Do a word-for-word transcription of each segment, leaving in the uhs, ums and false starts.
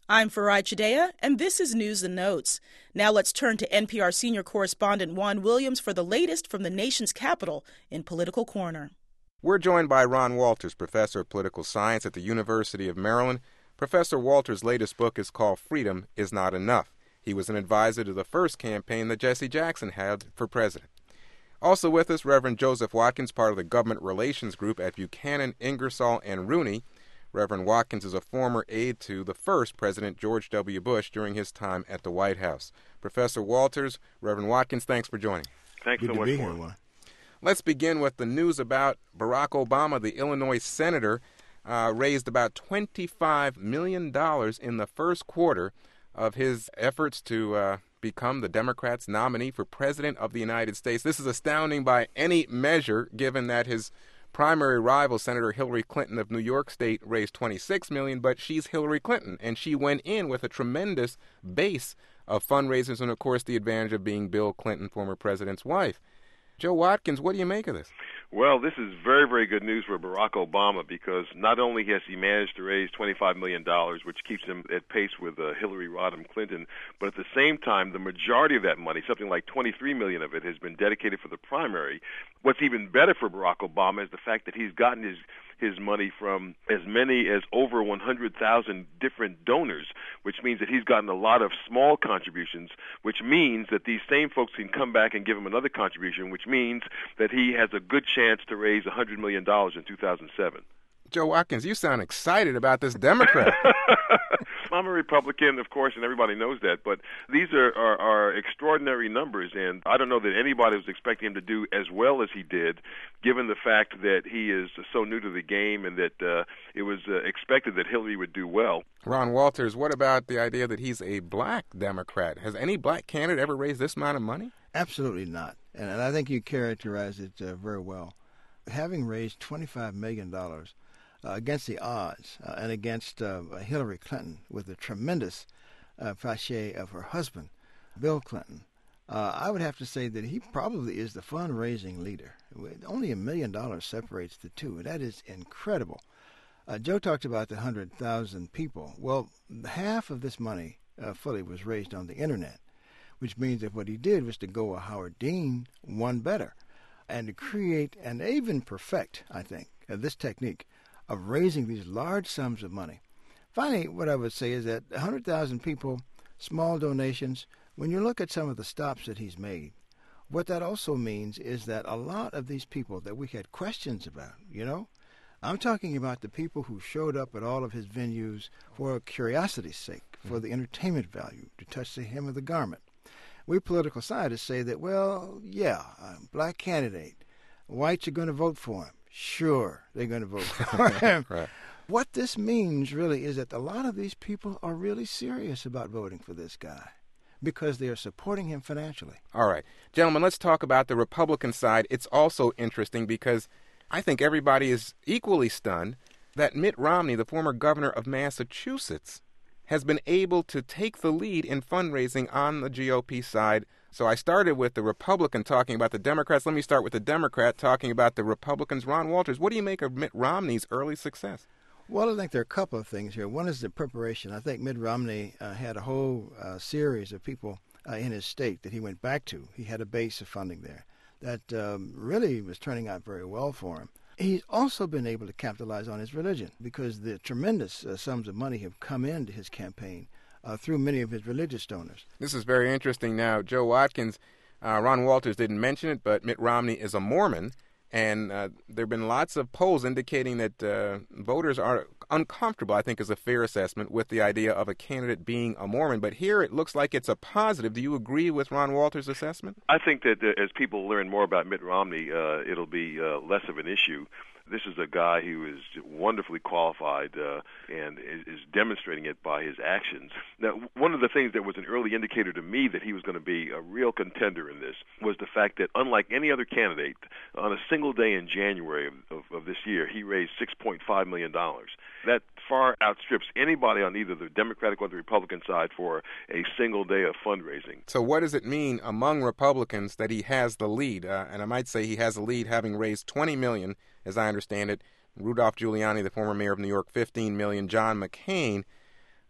I'm Farai Chideya, and this is News and Notes. Now let's turn to N P R senior correspondent Juan Williams for the latest from the nation's capital in Political Corner. We're joined by Ron Walters, professor of political science at the University of Maryland. Professor Walters' latest book is called Freedom Is Not Enough. He was an advisor to the first campaign that Jesse Jackson had for president. Also with us, Reverend Joseph Watkins, part of the government relations group at Buchanan, Ingersoll, and Rooney. Reverend Watkins is a former aide to the first President George W. Bush during his time at the White House. Professor Walters, Reverend Watkins, thanks for joining. Thanks Good so to much be for here. Let's begin with the news about Barack Obama. The Illinois senator uh, raised about twenty-five million dollars in the first quarter of his efforts to uh, become the Democrats' nominee for President of the United States. This is astounding by any measure, given that his primary rival, Senator Hillary Clinton of New York State, raised twenty-six million dollars, but she's Hillary Clinton, and she went in with a tremendous base of fundraisers and, of course, the advantage of being Bill Clinton, former president's wife. Joe Watkins, what do you make of this? Well, this is very, very good news for Barack Obama because not only has he managed to raise twenty-five million dollars, which keeps him at pace with uh, Hillary Rodham Clinton, but at the same time, the majority of that money, something like twenty-three million dollars of it, has been dedicated for the primary. What's even better for Barack Obama is the fact that he's gotten his his money from as many as over one hundred thousand different donors, which means that he's gotten a lot of small contributions, which means that these same folks can come back and give him another contribution, which means that he has a good chance to raise one hundred million dollars in two thousand seven. Joe Watkins, you sound excited about this Democrat. I'm a Republican, of course, and everybody knows that, but these are, are, are extraordinary numbers, and I don't know that anybody was expecting him to do as well as he did, given the fact that he is so new to the game and that uh, it was uh, expected that Hillary would do well. Ron Walters, what about the idea that he's a black Democrat? Has any black candidate ever raised this amount of money? Absolutely not, and, and I think you characterized it uh, very well. Having raised twenty-five million dollars Uh, against the odds uh, and against uh, Hillary Clinton with the tremendous uh, cachet of her husband, Bill Clinton, uh, I would have to say that he probably is the fundraising leader. Only a million dollars separates the two. That is incredible. Uh, Joe talked about the one hundred thousand people. Well, half of this money uh, fully was raised on the Internet, which means that what he did was to go a Howard Dean one better and to create and even perfect, I think, uh, this technique of raising these large sums of money. Finally, what I would say is that one hundred thousand people, small donations, when you look at some of the stops that he's made, what that also means is that a lot of these people that we had questions about, you know, I'm talking about the people who showed up at all of his venues for curiosity's sake, for the entertainment value, to touch the hem of the garment. We political scientists say that, well, yeah, a black candidate, whites are going to vote for him. Sure, they're going to vote for him. Right. What this means really is that a lot of these people are really serious about voting for this guy because they are supporting him financially. All right. Gentlemen, let's talk about the Republican side. It's also interesting because I think everybody is equally stunned that Mitt Romney, the former governor of Massachusetts, has been able to take the lead in fundraising on the G O P side. So I started with the Republican talking about the Democrats. Let me start with the Democrat talking about the Republicans. Ron Walters, what do you make of Mitt Romney's early success? Well, I think there are a couple of things here. One is the preparation. I think Mitt Romney uh, had a whole uh, series of people uh, in his state that he went back to. He had a base of funding there that um, really was turning out very well for him. He's also been able to capitalize on his religion because the tremendous uh, sums of money have come into his campaign uh, through many of his religious donors. This is very interesting. Now, Joe Watkins, uh, Ron Walters didn't mention it, but Mitt Romney is a Mormon, and uh, there have been lots of polls indicating that uh, voters are uncomfortable, I think is a fair assessment, with the idea of a candidate being a Mormon. But here it looks like it's a positive. Do you agree with Ron Walters' assessment? I think that uh, as people learn more about Mitt Romney, uh, it'll be uh, less of an issue. This is a guy who is wonderfully qualified uh, and is, is demonstrating it by his actions. Now, one of the things that was an early indicator to me that he was going to be a real contender in this was the fact that, unlike any other candidate, on a single day in January of, of, of this year, he raised six point five million dollars. That far outstrips anybody on either the Democratic or the Republican side for a single day of fundraising. So what does it mean among Republicans that he has the lead? Uh, and I might say he has the lead having raised twenty million dollars, as I understand it. Rudolph Giuliani, the former mayor of New York, fifteen million dollars. John McCain,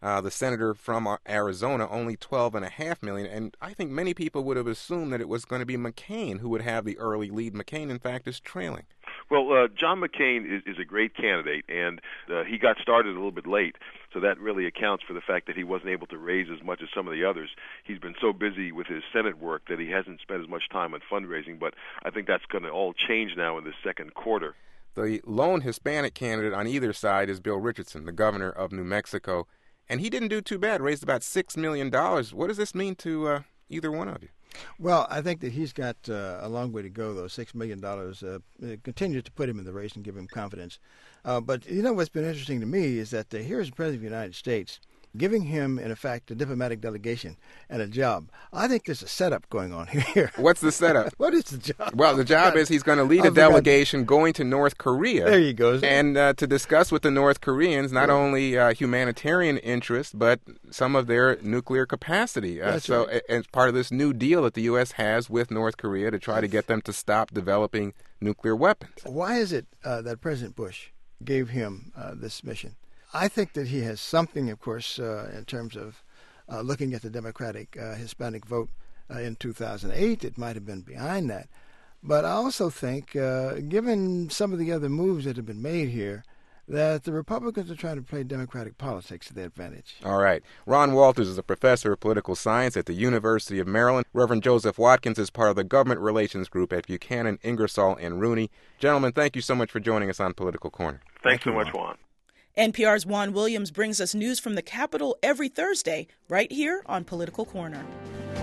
Uh, the senator from Arizona, only twelve and a half million. And I think many people would have assumed that it was going to be McCain who would have the early lead. McCain, in fact, is trailing. Well, uh, John McCain is, is a great candidate, and uh, he got started a little bit late, so that really accounts for the fact that he wasn't able to raise as much as some of the others. He's been so busy with his Senate work that he hasn't spent as much time on fundraising, but I think that's going to all change now in the second quarter. The lone Hispanic candidate on either side is Bill Richardson, the governor of New Mexico, and he didn't do too bad, raised about six million dollars. What does this mean to uh, either one of you? Well, I think that he's got uh, a long way to go, though. Six million dollars uh, continues to put him in the race and give him confidence. Uh, but you know what's been interesting to me is that uh, here's the President of the United States giving him, in effect, a diplomatic delegation and a job. I think there's a setup going on here. What's the setup? What is the job? Well, the job is he's going to lead a delegation going to North Korea. There you go. And uh, to discuss with the North Koreans not yeah. only uh, humanitarian interests, but some of their nuclear capacity. Uh, That's so right. As part of this new deal that the U S has with North Korea to try to get them to stop developing nuclear weapons. Why is it uh, that President Bush gave him uh, this mission? I think that he has something, of course, uh, in terms of uh, looking at the Democratic uh, Hispanic vote uh, in two thousand eight. It might have been behind that. But I also think, uh, given some of the other moves that have been made here, that the Republicans are trying to play Democratic politics to their advantage. All right. Ron Walters is a professor of political science at the University of Maryland. Reverend Joseph Watkins is part of the government relations group at Buchanan, Ingersoll, and Rooney. Gentlemen, thank you so much for joining us on Political Corner. Thanks Thank so you, much, Juan. N P R's Juan Williams brings us news from the Capitol every Thursday, right here on Political Corner.